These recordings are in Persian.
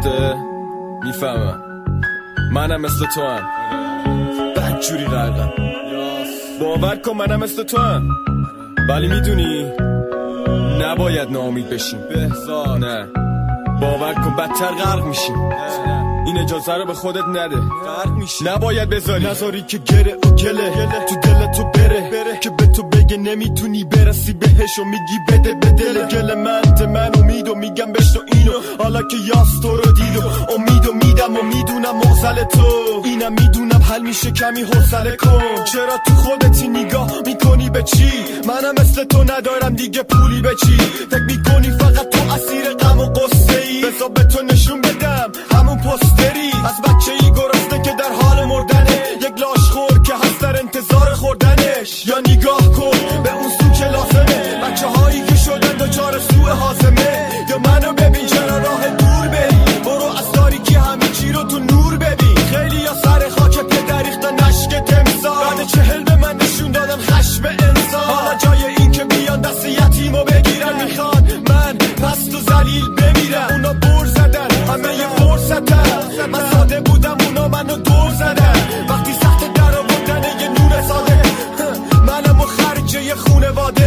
گرفته؟ میفهمم منم مثل تو هم بدجوری غرقم، باور کن منم مثل تو هم، ولی میدونی نباید ناامید بشیم. نه باور کن بدتر غرق میشیم. این اجازه رو به خودت نده، نباید نذاری که گره و گله تو دلت تو بره که به تو بگه نمیتونی برسی بهش و میگی بده به دل گل من امید و میگم بشتو اینو، حالا که یاس تو رو دید و امید و میدم و میدونم مغزل تو اینم میدونم حل میشه کمی حوصله کن. چرا تو خودتی نگاه میکنی به چی؟ منم مثل تو ندارم دیگه پولی به چی؟ فکر میکنی فقط تو اسیر غم و قصه ای؟ بذار به تو نشون بدم همون پستری از بچه ای گرسنه که در حال مردنه، یک لاشخور که هست در انتظار خوردنش. یا نگاه کن به اون سو که لازمه، بچه هایی که شدن دچار سوء هاضمه. یا منو ببین چرا راه دور بری، برو از تاریکی همه چی رو تو نور ببین. خیلی یا سر خاک پدر ریختن اشک تمثال، بعد 40 به من نشون دادن خشم انسان. حالا جای این که بیان دست یتیمو بگیرن میخوان من پست و ذلیل بمیرم. اونا بر زدن همه یه فرصتن، من ساده بودم اونا منو دور زدن. وقتی سخت در آوردن یه نور ساده، منم و خرج یه خونواده.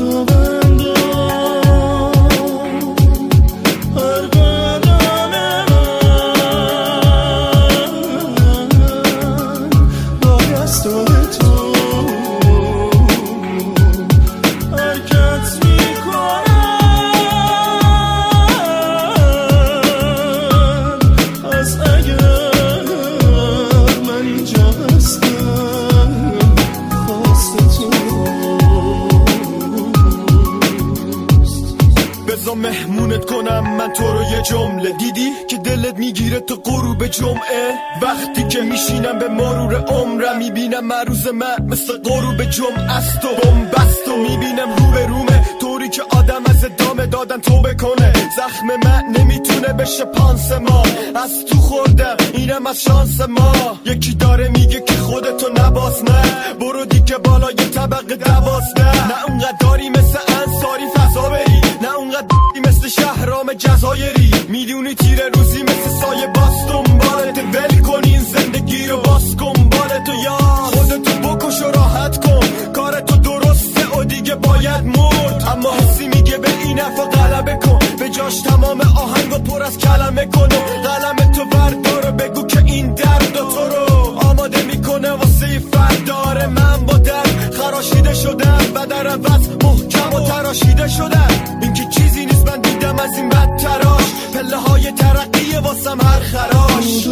مهمونت کنم من تو رو یه جمله، دیدی که دلت میگیره تو غروب جمعه؟ وقتی که میشینم به مرور عمرم میبینم مروز من مثل غروب جمعه است و بومبست و میبینم رو به رومه، طوری که آدم از ادامه دادن توبه کنه. زخم من نمیتونه بشه پانسمان، از تو خوردم اینم از شانس ما. یکی داره میگه که خودتو نباز، نه برو دیگه بالا یه طبقه 12. نه اونقدر داری مثل انصاری فضا بری، نه اونقدر مثل شهرام جزایری. میدونی تیره روزی مثل سایه باز دنبالت، ول کن این زندگی رو باز کن بالتو. یا خودتو بکش و راحت کن، کارتو درسته و دیگه باید مرد. اما حسی میگه به این حرفا غلبه کن، به جاش تمام آهنگو پر از کلمه کن و قلم تو بردار بگو که این درد و تو رو آماده میکنه واسه فردار. من با درد خراشیده شدم و در عوض محکم و تراشیده شدم. این که چیزی نیست من دیدم از این بد تراش، پله های ترقیه واسم هر خراش.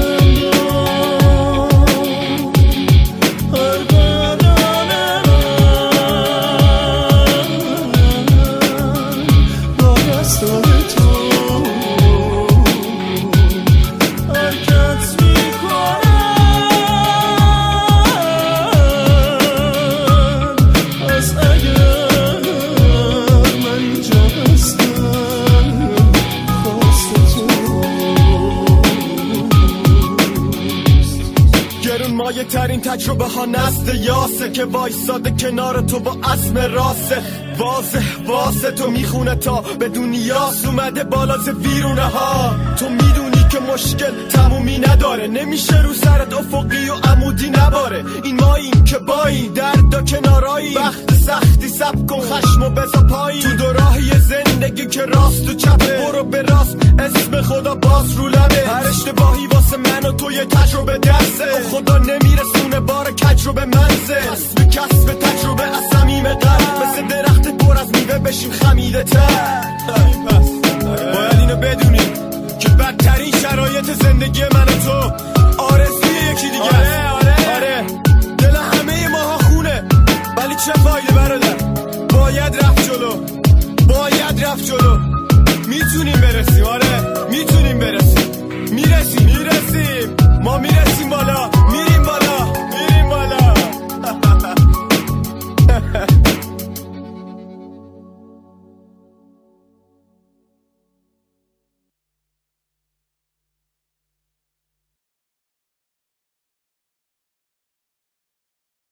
مایه ترین تجربه ها نزد یاسه که وایساده کنار تو با عزم راسه. واضح تو میخونه تا به دنیاس اومده بالا ز ویرونه ها. تو میدونی که مشکل تمومی نداره، نمیشه رو سرت افقی و عمودی نباره. این ماییم که بایی درد و کنارایی، وقت سختی سب کن خشمو بزا پایی. تو دو راهی زندگی که راست و چپه، برو به راست اسم خدا باز رو لبه. هر اشتباهی واسه من و تو یه تجربه درسه، خدا نمیرسونه بار کج رو به منزل. کسب تجربه از صمیم قلب، مثل درخت پر از میوه بشیم خمیده تر. باید اینو بدونیم که بدترین شرایط زندگی من و تو آرزوی یکی دیگه است. آره دل همه ماها خونه، ولی چه فایده برادر؟ باید رفت جلو، میتونیم برسیم. آره میتونیم برسیم.